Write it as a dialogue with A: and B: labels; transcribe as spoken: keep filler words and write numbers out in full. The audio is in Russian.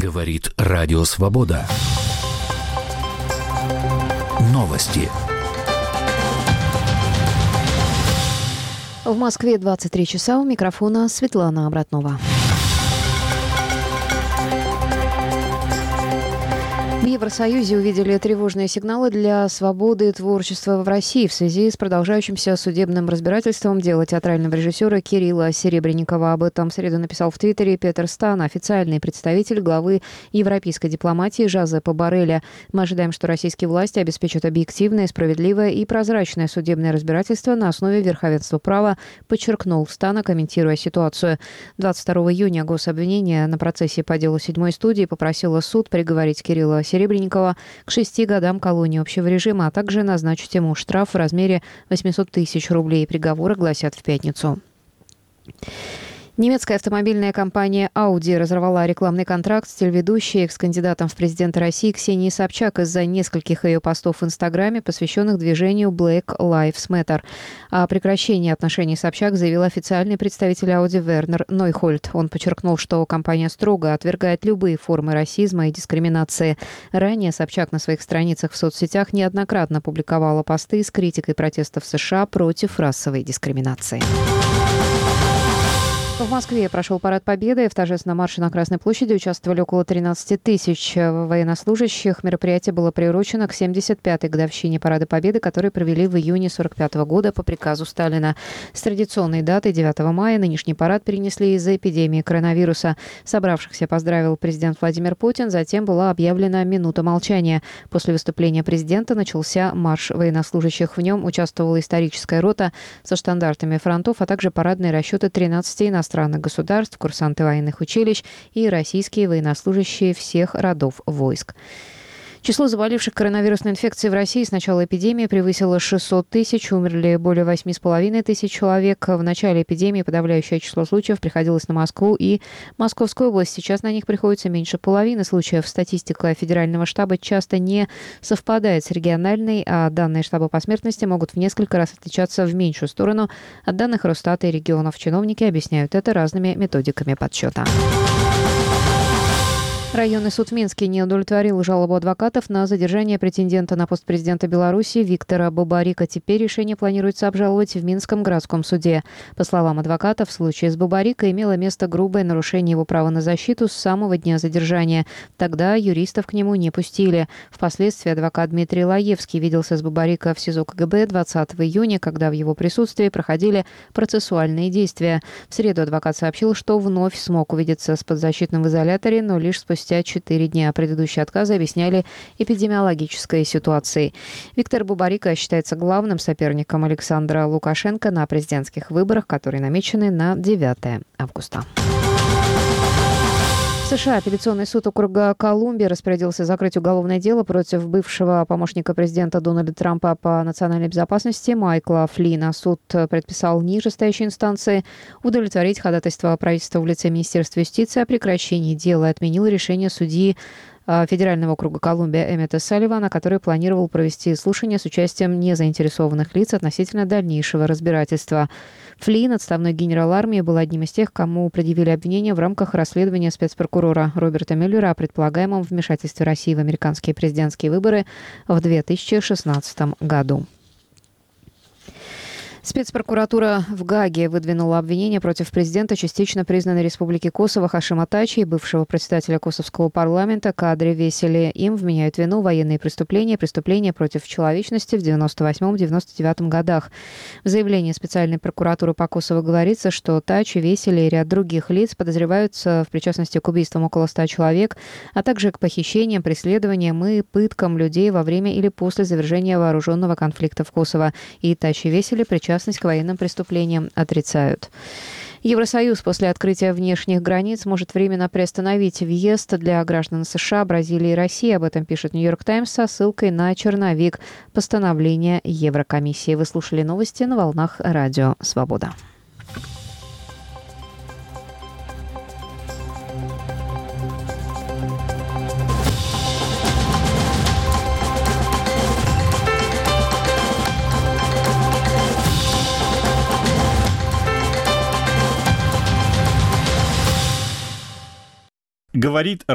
A: Говорит Радио Свобода. Новости.
B: В Москве двадцать три часа. У микрофона Светлана Обратнова. В Евросоюзе увидели тревожные сигналы для свободы творчества в России в связи с продолжающимся судебным разбирательством дела театрального режиссера Кирилла Серебренникова. Об этом в среду написал в Твиттере Петер Стан, официальный представитель главы европейской дипломатии Жозепа Борреля. Мы ожидаем, что российские власти обеспечат объективное, справедливое и прозрачное судебное разбирательство на основе верховенства права, подчеркнул Стан, комментируя ситуацию. двадцать второго июня гособвинение на процессе по делу седьмой студии попросило суд приговорить Кирилла Серебренникова к шести годам колонии общего режима, а также назначить ему штраф в размере восемьсот тысяч рублей. Приговоры гласят в пятницу. Немецкая автомобильная компания Audi разорвала рекламный контракт с телеведущей, экс-кандидатом в президенты России Ксенией Собчак из-за нескольких ее постов в Инстаграме, посвященных движению Black Lives Matter. О прекращении отношений Собчак заявил официальный представитель Audi Вернер Нойхольд. Он подчеркнул, что компания строго отвергает любые формы расизма и дискриминации. Ранее Собчак на своих страницах в соцсетях неоднократно публиковала посты с критикой протестов в США против расовой дискриминации. В Москве прошел парад Победы. В торжественном марше на Красной площади участвовали около тринадцати тысяч военнослужащих. Мероприятие было приурочено к семьдесят пятой годовщине Парада Победы, который провели в июне сорок пятого года по приказу Сталина. С традиционной датой девятого мая нынешний парад перенесли из-за эпидемии коронавируса. Собравшихся поздравил президент Владимир Путин. Затем была объявлена минута молчания. После выступления президента начался марш военнослужащих. В нем участвовала историческая рота со штандартами фронтов, а также парадные расчеты тринадцати иностранных иностранных государств, курсанты военных училищ и российские военнослужащие всех родов войск. Число заболевших коронавирусной инфекцией в России с начала эпидемии превысило шестьсот тысяч, умерли более восемь с половиной тысяч человек. В начале эпидемии подавляющее число случаев приходилось на Москву и Московскую область. Сейчас на них приходится меньше половины случаев. Статистика федерального штаба часто не совпадает с региональной, а данные штаба по смертности могут в несколько раз отличаться в меньшую сторону от данных Росстата и регионов. Чиновники объясняют это разными методиками подсчета. Районный суд в Минске не удовлетворил жалобу адвокатов на задержание претендента на пост президента Беларуси Виктора Бабарика. Теперь решение планируется обжаловать в Минском городском суде. По словам адвокатов, в случае с Бабарика имело место грубое нарушение его права на защиту с самого дня задержания. Тогда юристов к нему не пустили. Впоследствии адвокат Дмитрий Лаевский виделся с Бабарика в СИЗО КГБ двадцатого июня, когда в его присутствии проходили процессуальные действия. В среду адвокат сообщил, что вновь смог увидеться с подзащитным в изоляторе, но лишь спустя четыре дня. Предыдущие отказы объясняли эпидемиологической ситуацией. Виктор Бабарика считается главным соперником Александра Лукашенко на президентских выборах, которые намечены на девятое августа. В США апелляционный суд округа Колумбия распорядился закрыть уголовное дело против бывшего помощника президента Дональда Трампа по национальной безопасности Майкла Флина. Суд предписал нижестоящей инстанции удовлетворить ходатайство правительства в лице Министерства юстиции о прекращении дела и отменил решение судьи Федерального округа Колумбия Эммета Салливана, который планировал провести слушание с участием незаинтересованных лиц относительно дальнейшего разбирательства. Флин, отставной генерал армии, был одним из тех, кому предъявили обвинения в рамках расследования спецпрокурора Роберта Мюллера о предполагаемом вмешательстве России в американские президентские выборы в две тысячи шестнадцатом году. Спецпрокуратура в Гааге выдвинула обвинение против президента частично признанной Республики Косово Хашима Тачи и бывшего председателя Косовского парламента Кадри Весели. Им вменяют вину военные преступления, преступления против человечности в девяносто восьмом — девяносто девятом годах. В заявлении специальной прокуратуры по Косово говорится, что Тачи, Весели и ряд других лиц подозреваются в причастности к убийствам около ста человек, а также к похищениям, преследованиям и пыткам людей во время или после завершения вооруженного конфликта в Косово. И Тачи и Весели причастность к военным преступлениям отрицают. Евросоюз после открытия внешних границ может временно приостановить въезд для граждан США, Бразилии и России. Об этом пишет «Нью-Йорк Таймс» со ссылкой на черновик постановления Еврокомиссии. Вы слушали новости на волнах Радио Свобода.
C: Говорит